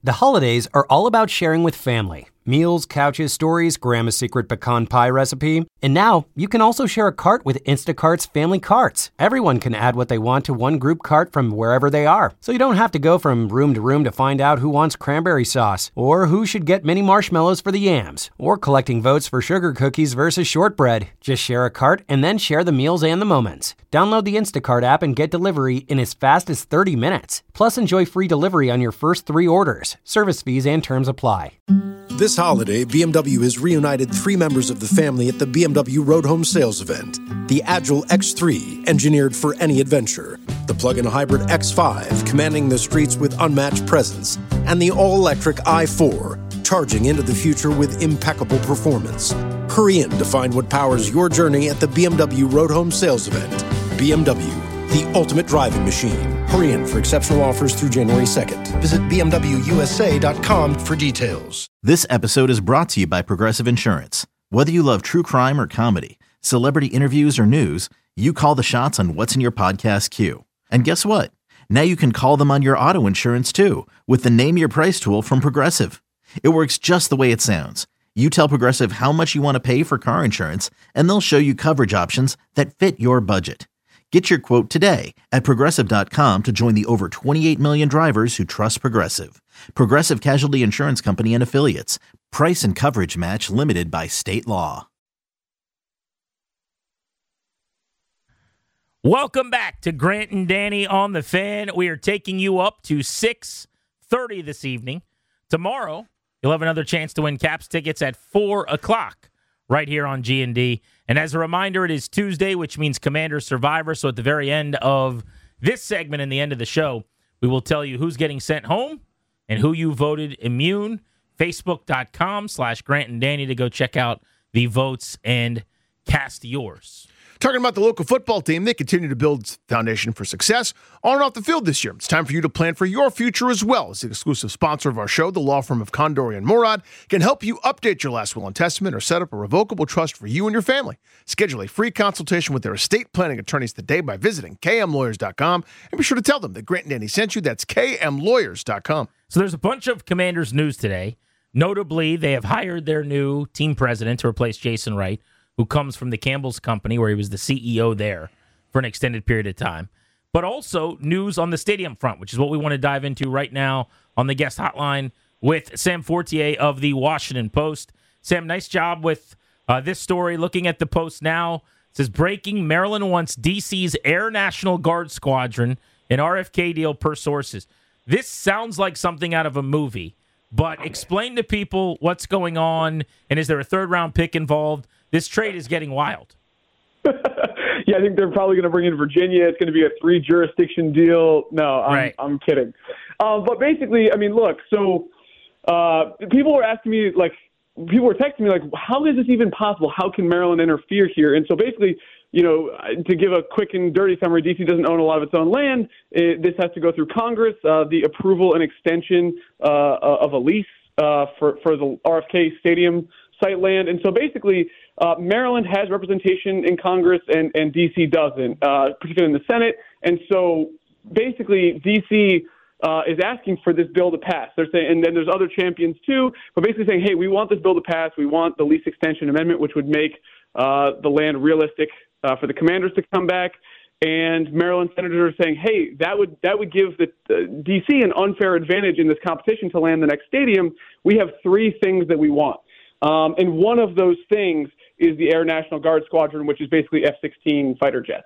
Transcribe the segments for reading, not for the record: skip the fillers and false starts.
The holidays are all about sharing with family. Meals, couches, stories, Grandma's secret pecan pie recipe. And now, you can also share a cart with Instacart's Family Carts. Everyone can add what they want to one group cart from wherever they are. So you don't have to go from room to find out who wants cranberry sauce, or who should get mini marshmallows for the yams, or collecting votes for sugar cookies versus shortbread. Just share a cart and then share the meals and the moments. Download the Instacart app and get delivery in as fast as 30 minutes. Plus, enjoy free delivery on your first 3 orders. Service fees and terms apply. This holiday, BMW has reunited 3 members of the family at the BMW Road Home Sales event. The Agile X3, engineered for any adventure. The plug-in hybrid X5, commanding the streets with unmatched presence. And the all-electric i4, charging into the future with impeccable performance. Hurry in to find what powers your journey at the BMW Road Home Sales event. BMW, the ultimate driving machine. Hurry in for exceptional offers through January 2nd. Visit BMWUSA.com for details. This episode is brought to you by Progressive Insurance. Whether you love true crime or comedy, celebrity interviews or news, you call the shots on what's in your podcast queue. And guess what? Now you can call them on your auto insurance too with the Name Your Price tool from Progressive. It works just the way it sounds. You tell Progressive how much you want to pay for car insurance, and they'll show you coverage options that fit your budget. Get your quote today at Progressive.com to join the over 28 million drivers who trust Progressive. Progressive Casualty Insurance Company and Affiliates. Price and coverage match limited by state law. Welcome back to Grant and Danny on the Fan. We are taking you up to 6:30 this evening. Tomorrow, you'll have another chance to win Caps tickets at 4 o'clock right here on G&D. And as a reminder, it is Tuesday, which means Commander Survivor. So at the very end of this segment and the end of the show, we will tell you who's getting sent home and who you voted immune. Facebook.com/Grant and Danny to go check out the votes and cast yours. Talking about the local football team, they continue to build foundation for success on and off the field this year. It's time for you to plan for your future as well. As the exclusive sponsor of our show, the law firm of Condori and Morad can help you update your last will and testament or set up a revocable trust for you and your family. Schedule a free consultation with their estate planning attorneys today by visiting kmlawyers.com, and be sure to tell them that Grant and Danny sent you. That's kmlawyers.com. So there's a bunch of Commanders news today. Notably, they have hired their new team president to replace Jason Wright, who comes from the Campbell's Company, where he was the CEO there for an extended period of time. But also news on the stadium front, which is what we want to dive into right now on the guest hotline with Sam Fortier of the Washington Post. Sam, nice job with this story. Looking at the Post now, it says, breaking, Maryland wants D.C.'s Air National Guard Squadron, an RFK deal per sources. This sounds like something out of a movie, but explain to people what's going on, and is there a third-round pick involved? This trade is getting wild. Yeah, I think they're probably going to bring in Virginia. It's going to be a 3-jurisdiction deal. No, I'm kidding. But basically, I mean, look, so people were asking me, people were texting me, how is this even possible? How can Maryland interfere here? And so basically, to give a quick and dirty summary, D.C. doesn't own a lot of its own land. This has to go through Congress, the approval and extension of a lease for the RFK Stadium site land. And so basically, Maryland has representation in Congress and D.C. doesn't, particularly in the Senate. And so basically, D.C. is asking for this bill to pass. They're saying, and then there's other champions too, but basically saying, hey, we want this bill to pass. We want the lease extension amendment, which would make the land realistic for the Commanders to come back. And Maryland senators are saying, hey, that would give the D.C. an unfair advantage in this competition to land the next stadium. We have 3 things that we want. And one of those things is the Air National Guard Squadron, which is basically F-16 fighter jets.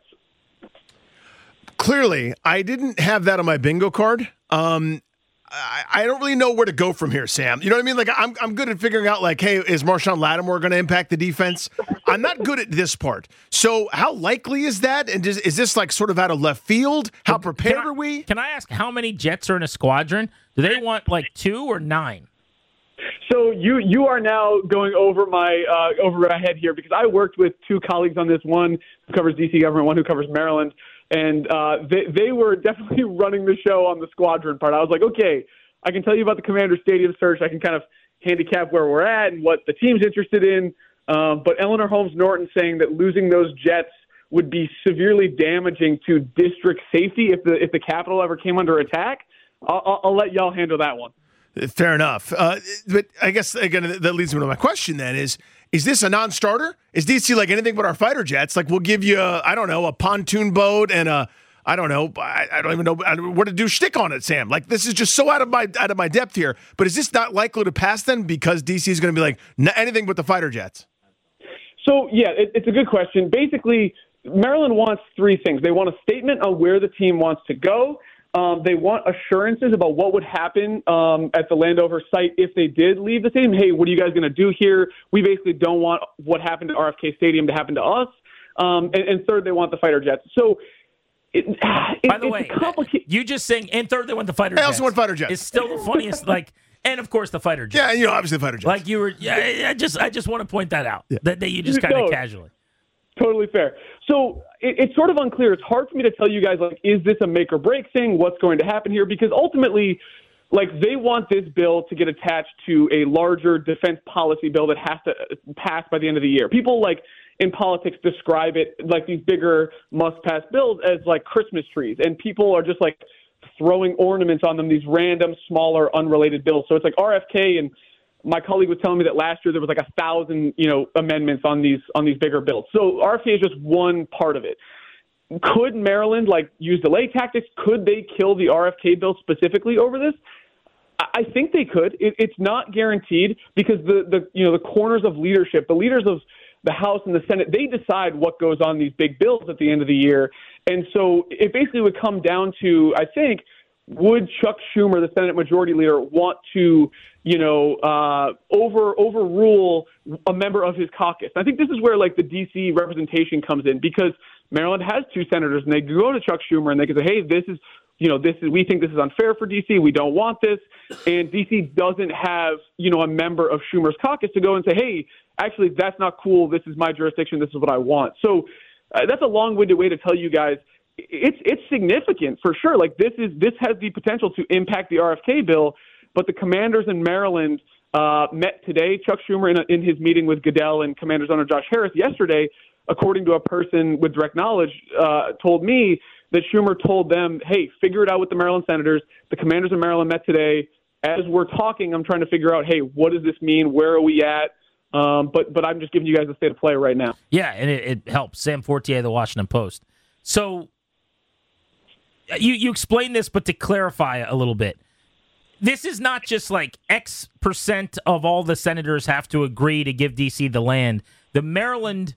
Clearly, I didn't have that on my bingo card. I don't really know where to go from here, Sam. You know what I mean? I'm good at figuring out, hey, is Marshawn Lattimore going to impact the defense? I'm not good at this part. So how likely is that? And is this sort of out of left field? How prepared are we? Can I ask how many jets are in a squadron? Do they want 2 or 9? So you are now going over my head here, because I worked with 2 colleagues on this, one who covers D.C. government, one who covers Maryland, and they were definitely running the show on the squadron part. I was like, okay, I can tell you about the Commander Stadium search. I can kind of handicap where we're at and what the team's interested in. But Eleanor Holmes Norton saying that losing those jets would be severely damaging to district safety if the Capitol ever came under attack. I'll let y'all handle that one. Fair enough. But I guess, again, that leads me to my question then is this a non-starter? Is DC like anything but our fighter jets? Like, we'll give you, a pontoon boat and I don't even know what to do shtick on it, Sam. Like, this is just so out of my depth here. But is this not likely to pass then because DC is going to be like anything but the fighter jets? So, yeah, it's a good question. Basically, Maryland wants three things. They want a statement on where the team wants to go. They want assurances about what would happen at the Landover site if they did leave the stadium. Hey, what are you guys going to do here? We basically don't want what happened at RFK Stadium to happen to us. And third, they want the fighter jets. So, by the way, you just saying, and third, they want the fighter jets. I also want fighter jets. It's still the funniest, and of course the fighter jets. Yeah, obviously the fighter jets. Like you were, I just want to point that out. Yeah. That you just kind of casually. Totally fair. So it's sort of unclear. It's hard for me to tell you guys, like, is this a make or break thing? What's going to happen here? Because ultimately, like, they want this bill to get attached to a larger defense policy bill that has to pass by the end of the year. People, like, in politics describe it like these bigger must-pass bills as like Christmas trees, and people are just like throwing ornaments on them, these random, smaller, unrelated bills. So it's like RFK, and my colleague was telling me that last year there was like 1,000, amendments on these bigger bills. So RFK is just one part of it. Could Maryland use delay tactics? Could they kill the RFK bill specifically over this? I think they could. It's not guaranteed because the corners of leadership, the leaders of the House and the Senate, they decide what goes on these big bills at the end of the year. And so it basically would come down to, I think, would Chuck Schumer, the Senate Majority Leader, want to, overrule a member of his caucus? I think this is where the D.C. representation comes in, because Maryland has two senators, and they can go to Chuck Schumer and they can say, hey, we think this is unfair for D.C. We don't want this. And D.C. doesn't have, a member of Schumer's caucus to go and say, hey, actually, that's not cool. This is my jurisdiction. This is what I want. So that's a long-winded way to tell you guys it's significant for sure. This has the potential to impact the RFK bill. But the commanders in Maryland met today. Chuck Schumer, in his meeting with Goodell and Commanders under Josh Harris yesterday, according to a person with direct knowledge, told me that Schumer told them, hey, figure it out with the Maryland senators. The commanders in Maryland met today. As we're talking, I'm trying to figure out, hey, what does this mean? Where are we at? But I'm just giving you guys the state of play right now. Yeah, and it helps. Sam Fortier, The Washington Post. So you explained this, but to clarify a little bit, this is not just X percent of all the senators have to agree to give D.C. the land. The Maryland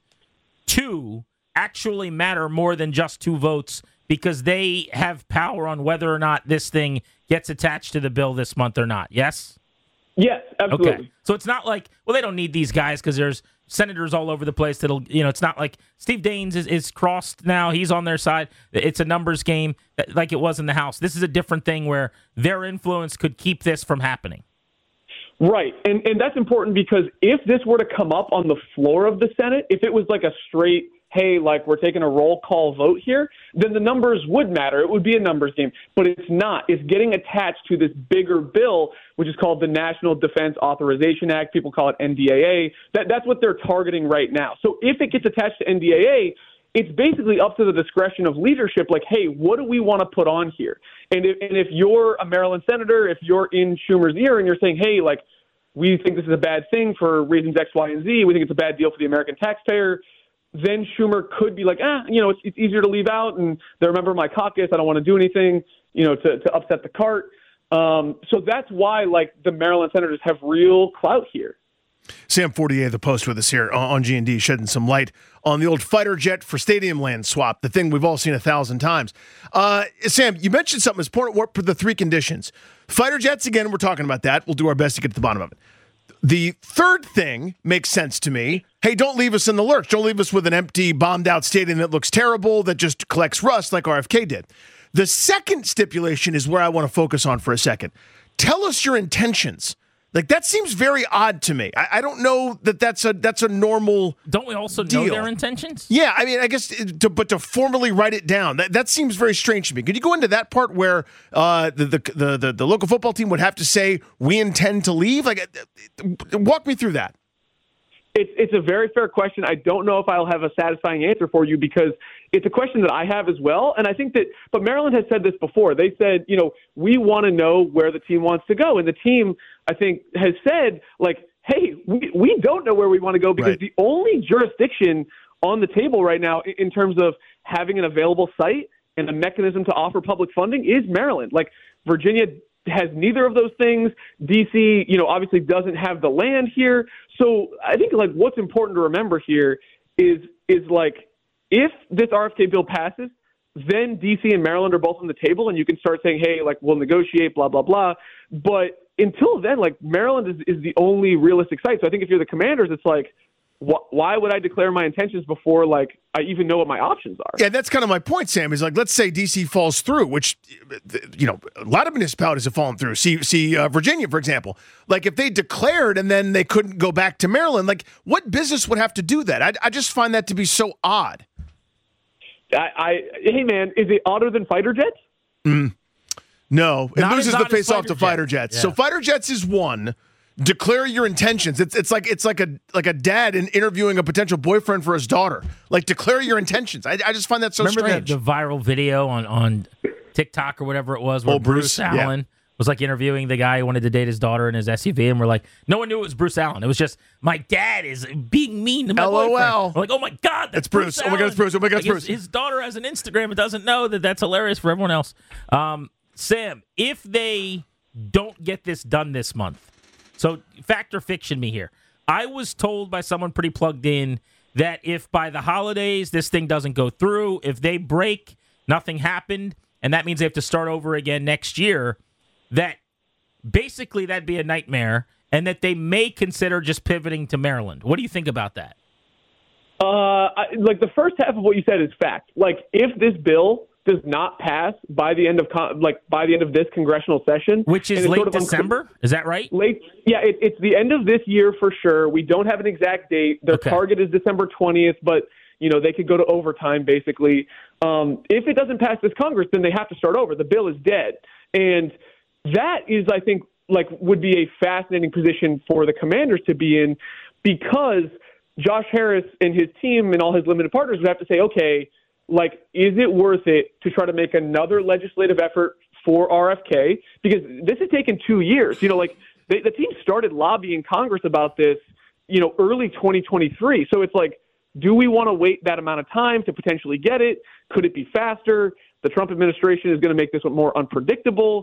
2 actually matter more than just 2 votes because they have power on whether or not this thing gets attached to the bill this month or not. Yes? Yes, absolutely. Okay. So it's not they don't need these guys because there's senators all over the place that'll, it's not like Steve Daines is crossed now. He's on their side. It's a numbers game like it was in the House. This is a different thing where their influence could keep this from happening. Right. And that's important because if this were to come up on the floor of the Senate, if it was a straight, hey, we're taking a roll call vote here, then the numbers would matter. It would be a numbers game. But it's not. It's getting attached to this bigger bill, which is called the National Defense Authorization Act. People call it NDAA. That's what they're targeting right now. So if it gets attached to NDAA, it's basically up to the discretion of leadership, hey, what do we want to put on here? And if you're a Maryland senator, if you're in Schumer's ear and you're saying, hey, we think this is a bad thing for reasons X, Y, and Z, we think it's a bad deal for the American taxpayer, then Schumer could be it's easier to leave out, and they're a member of my caucus. I don't want to do anything, to upset the cart. So that's why, the Maryland senators have real clout here. Sam Fortier, The Post, with us here on G&D, shedding some light on the old fighter jet for stadium land swap, the thing we've all seen 1,000 times. Sam, you mentioned something important. What for the 3 conditions? Fighter jets, again, we're talking about that. We'll do our best to get to the bottom of it. The third thing makes sense to me. Hey, don't leave us in the lurch. Don't leave us with an empty, bombed-out stadium that looks terrible, that just collects rust like RFK did. The second stipulation is where I want to focus on for a second. Tell us your intentions. That seems very odd to me. I don't know that's a normal Don't we also deal. know their intentions? Yeah, I mean, I guess, but to formally write it down, that seems very strange to me. Could you go into that part where the local football team would have to say, we intend to leave? Walk me through that. It's a very fair question. I don't know if I'll have a satisfying answer for you because it's a question that I have as well. And I think but Maryland has said this before. They said, we want to know where the team wants to go. And the team, I think, has said, hey, we don't know where we want to go because the only jurisdiction on the table right now in terms of having an available site and a mechanism to offer public funding is Maryland. Virginia has neither of those things. D.C., obviously doesn't have the land here. So I think what's important to remember here is if this RFK bill passes, then D.C. and Maryland are both on the table, and you can start saying, hey, we'll negotiate, blah, blah, blah. But until then, Maryland is the only realistic site. So I think if you're the Commanders, it's why would I declare my intentions before I even know what my options are? Yeah, that's kind of my point, Sam, is let's say D.C. falls through, which, a lot of municipalities have fallen through. See Virginia, for example. If they declared and then they couldn't go back to Maryland, what business would have to do that? I just find that to be so odd. Hey, man, is it odder than fighter jets? No, it loses the face-off to fighter jets. Yeah. So fighter jets is one. Declare your intentions. It's like a dad interviewing a potential boyfriend for his daughter. Declare your intentions. I just find that so strange. Remember the viral video on TikTok or whatever it was where Bruce Allen was interviewing the guy who wanted to date his daughter in his SUV, and we're no one knew it was Bruce Allen. It was just, my dad is being mean to my boyfriend. We're oh my God, that's Bruce Allen. Oh my God, it's Bruce. Oh my God, it's Bruce. His daughter has an Instagram and doesn't know that that's hilarious for everyone else. Sam, if they don't get this done this month, so fact or fiction me here. I was told by someone pretty plugged in that if by the holidays this thing doesn't go through, if they break, nothing happened, and that means they have to start over again next year, that basically that'd be a nightmare, and that they may consider just pivoting to Maryland. What do you think about that? The first half of what you said is fact. If this bill does not pass by the end of this congressional session, which is late December, is that right? It's the end of this year for sure. We don't have an exact date. Their target is December 20th, but they could go to overtime basically. If it doesn't pass this Congress, then they have to start over. The bill is dead, and that is, I think, would be a fascinating position for the Commanders to be in, because Josh Harris and his team and all his limited partners would have to say, okay, is it worth it to try to make another legislative effort for RFK? Because this has taken 2 years. The team started lobbying Congress about this, early 2023. So it's do we want to wait that amount of time to potentially get it? Could it be faster? The Trump administration is going to make this one more unpredictable.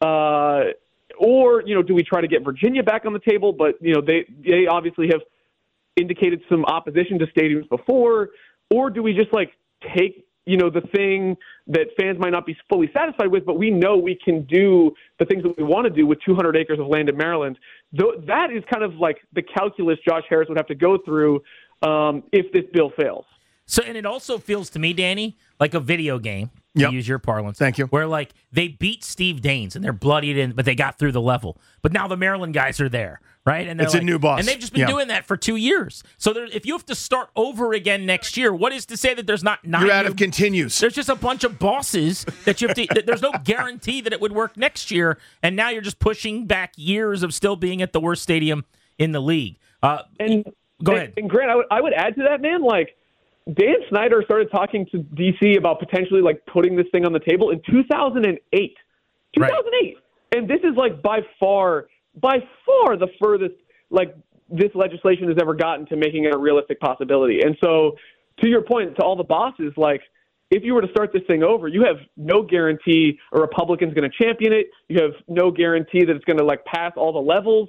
Or, do we try to get Virginia back on the table? But, they obviously have indicated some opposition to stadiums before. Or do we just take, the thing that fans might not be fully satisfied with, but we know we can do the things that we want to do with 200 acres of land in Maryland. That is kind of the calculus Josh Harris would have to go through if this bill fails. So, and it also feels to me, Danny, like a video game, to use your parlance. Thank you. Where, they beat Steve Daines, and they're bloodied, but they got through the level. But now the Maryland guys are there, right? And it's a new boss. And they've just been doing that for 2 years. So if you have to start over again next year, what is to say that there's not 9 You're out of continues. There's just a bunch of bosses that you have to – there's no guarantee that it would work next year, and now you're just pushing back years of still being at the worst stadium in the league. Go ahead. And Grant, I would add to that, man, Dan Snyder started talking to D.C. about potentially putting this thing on the table in 2008. 2008. Right. And this is by far the furthest this legislation has ever gotten to making it a realistic possibility. And so to your point, to all the bosses, if you were to start this thing over, you have no guarantee a Republican's going to champion it. You have no guarantee that it's going to pass all the levels.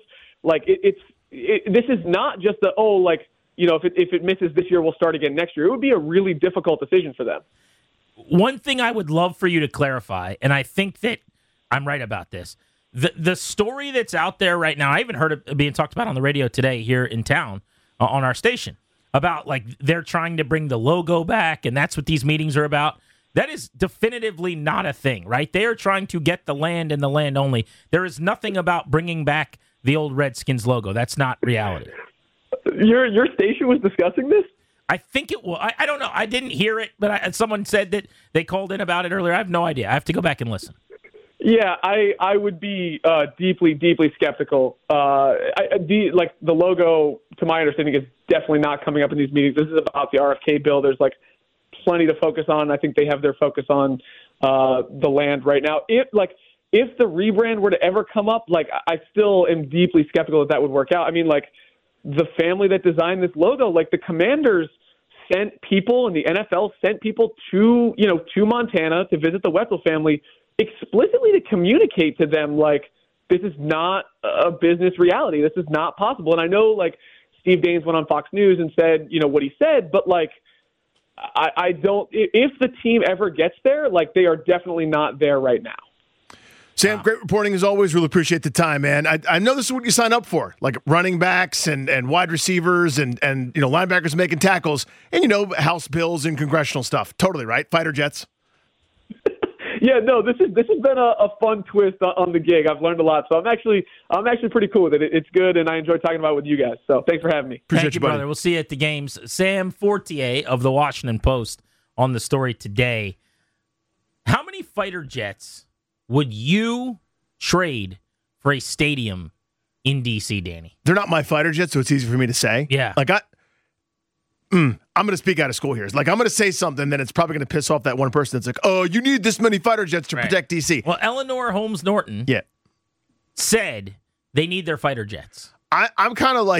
This is not just if it misses this year, we'll start again next year. It would be a really difficult decision for them. One thing I would love for you to clarify, and I think that I'm right about this, the story that's out there right now, I even heard it being talked about on the radio today here in town on our station, about they're trying to bring the logo back, and that's what these meetings are about. That is definitively not a thing, right? They are trying to get the land and the land only. There is nothing about bringing back the old Redskins logo. That's not reality. Your station was discussing this? I think it was. I don't know. I didn't hear it, but someone said that they called in about it earlier. I have no idea. I have to go back and listen. Yeah, I would be deeply, deeply skeptical. The logo, to my understanding, is definitely not coming up in these meetings. This is about the RFK bill. There's plenty to focus on. I think they have their focus on the land right now. If the rebrand were to ever come up, I still am deeply skeptical that would work out. I mean, the family that designed this logo, the Commanders sent people and the NFL sent people to Montana to visit the Wetzel family explicitly to communicate to them, this is not a business reality. This is not possible. And I know, Steve Daines went on Fox News and said, what he said, but, I don't – if the team ever gets there, they are definitely not there right now. Sam, great reporting as always. Really appreciate the time, man. I know this is what you sign up for, running backs and wide receivers and linebackers making tackles and, House bills and congressional stuff. Totally, right? Fighter jets. Yeah, no, this has been a fun twist on the gig. I've learned a lot, so I'm actually pretty cool with it. It's good, and I enjoy talking about it with you guys. So thanks for having me. Thank you, brother. We'll see you at the games. Sam Fortier of the Washington Post on the story today. How many fighter jets would you trade for a stadium in D.C., Danny? They're not my fighter jets, so it's easy for me to say. Yeah. I'm going to speak out of school here. I'm going to say something, then it's probably going to piss off that one person that's oh, you need this many fighter jets to protect D.C. Well, Eleanor Holmes Norton said they need their fighter jets. I'm kind of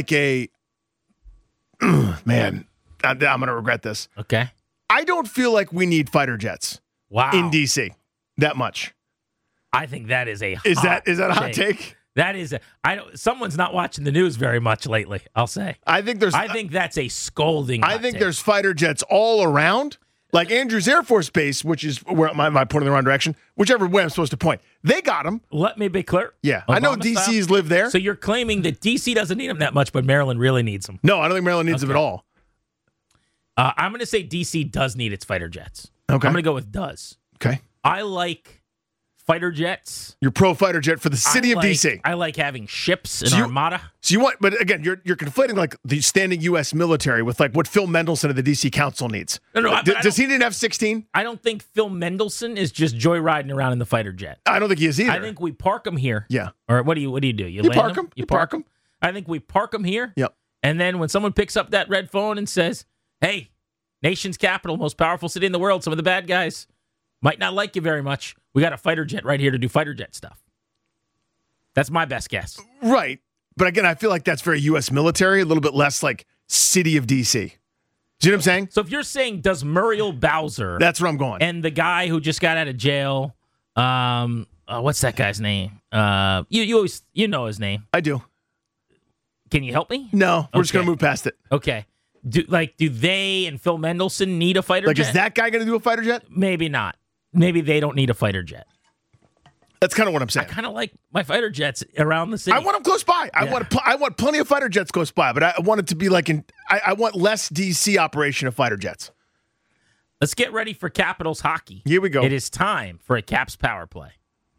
man, I'm going to regret this. Okay. I don't feel like we need fighter jets in D.C. that much. I think that is a hot Is that a hot take? That is someone's not watching the news very much lately, I'll say. I think that's a scolding. I think there's fighter jets all around. Andrews Air Force Base, which is where my point in the wrong direction, whichever way I'm supposed to point. They got them. Let me be clear. Yeah. I know DC's live there. So you're claiming that DC doesn't need them that much, but Maryland really needs them. No, I don't think Maryland needs them at all. I'm going to say DC does need its fighter jets. Okay. I'm going to go with does. Okay. I like fighter jets. You're pro fighter jet for the city of DC. I like having ships and armada. So you want, but again, you're conflating the standing U.S. military with what Phil Mendelson of the DC Council needs. No, does he need an F-16? I don't think Phil Mendelson is just joyriding around in the fighter jet. I don't think he is either. I think we park him here. Yeah. Or what do you do? You park him. You park him. I think we park him here. Yep. And then when someone picks up that red phone and says, "Hey, nation's capital, most powerful city in the world, some of the bad guys might not like you very much. We got a fighter jet right here to do fighter jet stuff." That's my best guess. Right. But again, I feel like that's very U.S. military, a little bit less city of D.C. Do you know what I'm saying? So if you're saying, does Muriel Bowser... That's where I'm going. And the guy who just got out of jail, what's that guy's name? You know his name. I do. Can you help me? No, we're just going to move past it. Okay. Do they and Phil Mendelson need a fighter jet? Is that guy going to do a fighter jet? Maybe not. Maybe they don't need a fighter jet. That's kind of what I'm saying. I kind of like my fighter jets around the city. I want them close by. Yeah. I want plenty of fighter jets close by, but I want it to be I want less DC operation of fighter jets. Let's get ready for Capitals hockey. Here we go. It is time for a Caps power play.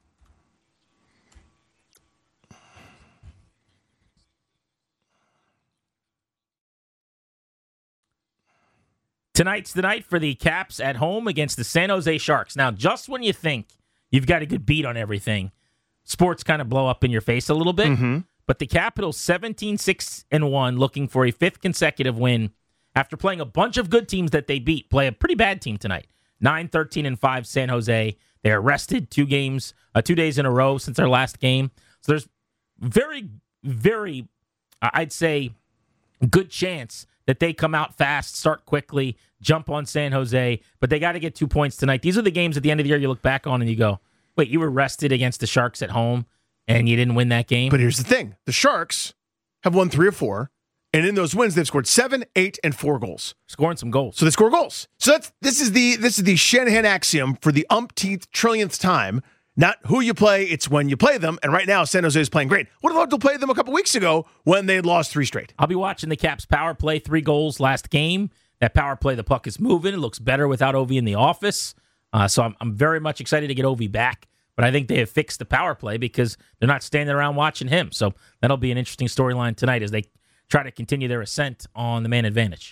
Tonight's the night for the Caps at home against the San Jose Sharks. Now, just when you think you've got a good beat on everything, sports kind of blow up in your face a little bit. Mm-hmm. But the Capitals 17-6-1, looking for a fifth consecutive win after playing a bunch of good teams that they beat. Play a pretty bad team tonight. 9-13-5 San Jose. They're rested 2 days in a row since their last game. So there's very, very, I'd say, good chance that they come out fast, start quickly, jump on San Jose, but they got to get 2 points tonight. These are the games at the end of the year you look back on and you go, wait, you were rested against the Sharks at home and you didn't win that game? But here's the thing. The Sharks have won 3 or 4, and in those wins, they've scored 7, 8, and 4 goals. Scoring some goals. So they score goals. So this is the Shanahan axiom for the umpteenth, trillionth time. Not who you play, it's when you play them. And right now, San Jose is playing great. Would have loved to play them a couple weeks ago when they had lost 3 straight. I'll be watching the Caps power play. 3 goals last game. That power play, the puck is moving. It looks better without Ovi in the office. So I'm very much excited to get Ovi back. But I think they have fixed the power play because they're not standing around watching him. So that'll be an interesting storyline tonight as they try to continue their ascent on the man advantage.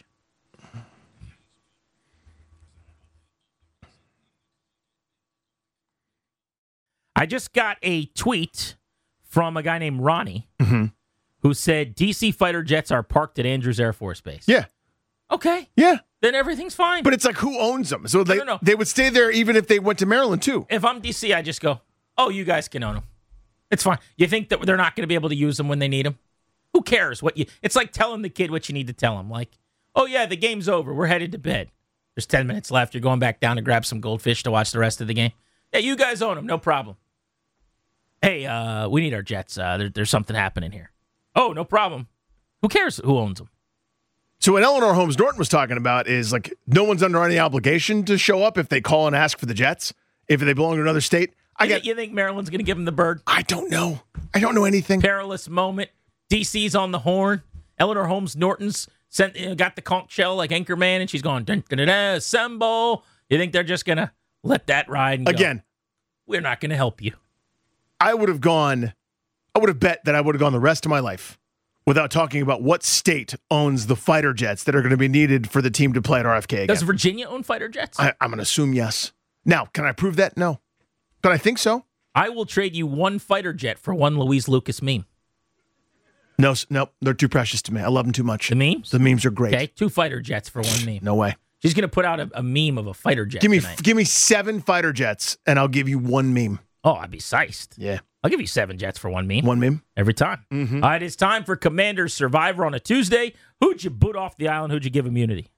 I just got a tweet from a guy named Ronnie who said DC fighter jets are parked at Andrews Air Force Base. Yeah. Okay. Yeah. Then everything's fine. But it's like, who owns them? So No. they would stay there even if they went to Maryland, too. If I'm DC, I just go, oh, you guys can own them. It's fine. You think that they're not going to be able to use them when they need them? Who cares? It's like telling the kid what you need to tell him. Like, oh, yeah, the game's over. We're headed to bed. There's 10 minutes left. You're going back down to grab some goldfish to watch the rest of the game. Yeah, you guys own them. No problem. Hey, we need our jets. There's something happening here. Oh, no problem. Who cares who owns them? So what Eleanor Holmes Norton was talking about is like no one's under any obligation to show up if they call and ask for the jets, if they belong to another state. You think Maryland's going to give them the bird? I don't know. I don't know anything. Perilous moment. DC's on the horn. Eleanor Holmes Norton's got the conch shell like Anchorman, and she's going, dun, dun, dun, dun, assemble. You think they're just going to let that ride and again? Go, we're not going to help you. I would have bet that I would have gone the rest of my life without talking about what state owns the fighter jets that are going to be needed for the team to play at RFK again. Does Virginia own fighter jets? I'm going to assume yes. Now, can I prove that? No. But I think so. I will trade you one fighter jet for one Louise Lucas meme. No, they're too precious to me. I love them too much. The memes? The memes are great. Okay, 2 fighter jets for one meme. No way. She's going to put out a meme of a fighter jet Give me 7 fighter jets, and I'll give you one meme. Oh, I'd be sized. Yeah. I'll give you 7 jets for one meme. One meme? Every time. Mm-hmm. All right, it's time for Commander's Survivor on a Tuesday. Who'd you boot off the island? Who'd you give immunity?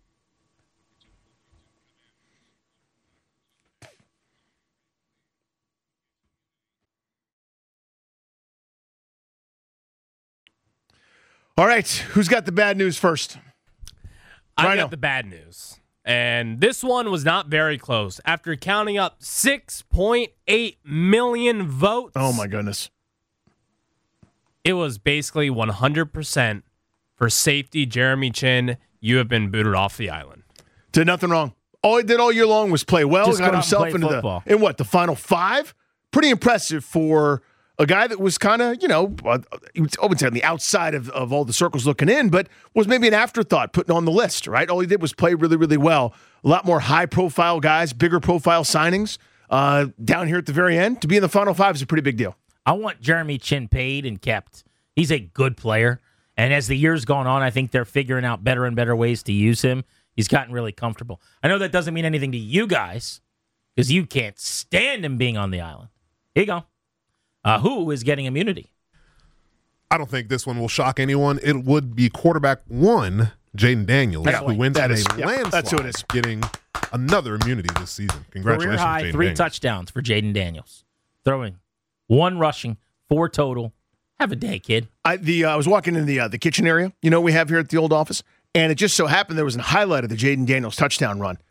All right, who's got the bad news first? I got the bad news. And this one was not very close. After counting up 6.8 million votes. Oh, my goodness. It was basically 100% for safety. Jeremy Chin, you have been booted off the island. Did nothing wrong. All he did all year long was play well. Just got himself into football. the final 5? Pretty impressive for a guy that was kind of, I would say on the outside of all the circles looking in, but was maybe an afterthought putting on the list, right? All he did was play really, really well. A lot more high-profile guys, bigger profile signings down here at the very end. To be in the final 5 is a pretty big deal. I want Jeremy Chin paid and kept. He's a good player. And as the years gone on, I think they're figuring out better and better ways to use him. He's gotten really comfortable. I know that doesn't mean anything to you guys because you can't stand him being on the island. Here you go. Who is getting immunity? I don't think this one will shock anyone. It would be quarterback 1, Jaden Daniels, who wins in a landslide, that's who it is. Getting another immunity this season. Congratulations, Career high, Jaden 3 Daniels. touchdowns for Jaden Daniels. Throwing 1 rushing, 4 total. Have a day, kid. I was walking in the kitchen area, we have here at the old office, and it just so happened there was a highlight of the Jaden Daniels touchdown run.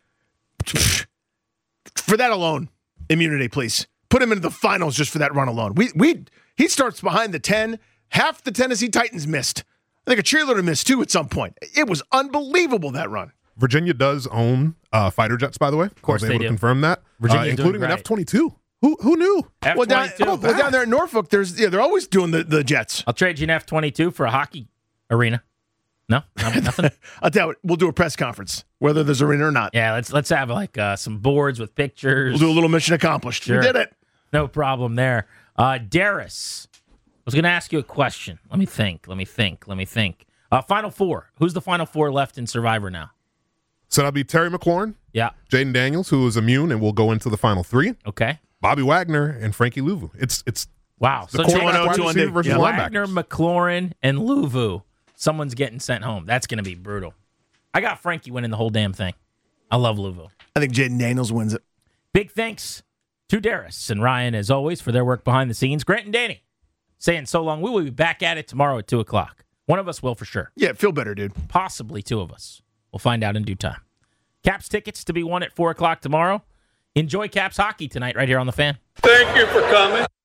For that alone, immunity, please. Put him into the finals just for that run alone. He starts behind the 10. Half the Tennessee Titans missed. I think a cheerleader missed too at some point. It was unbelievable, that run. Virginia does own fighter jets, by the way. Of course I was they able do. to confirm that, including an F-22. Who knew? Well, down there in Norfolk, they're always doing the jets. I'll trade you an F-22 for a hockey arena. No, nothing. I'll tell you what, we'll do a press conference, whether there's arena or not. Yeah, let's have like some boards with pictures. We'll do a little mission accomplished. Sure. We did it. No problem there. Darius, I was going to ask you a question. Let me think. Final 4. Who's the final 4 left in Survivor now? So that'll be Terry McLaurin, Yeah. Jaden Daniels, who is immune and will go into the final 3, Okay. Bobby Wagner, and Frankie Louvu. It's Wow. the So quarterback, wide 2-1 receiver versus Wagner, linebackers. McLaurin, and Louvu. Someone's getting sent home. That's going to be brutal. I got Frankie winning the whole damn thing. I love Louvu. I think Jaden Daniels wins it. Big thanks to Darius and Ryan, as always, for their work behind the scenes. Grant and Danny saying so long. We will be back at it tomorrow at 2 o'clock. One of us will for sure. Yeah, feel better, dude. Possibly 2 of us. We'll find out in due time. Caps tickets to be won at 4 o'clock tomorrow. Enjoy Caps hockey tonight right here on The Fan. Thank you for coming.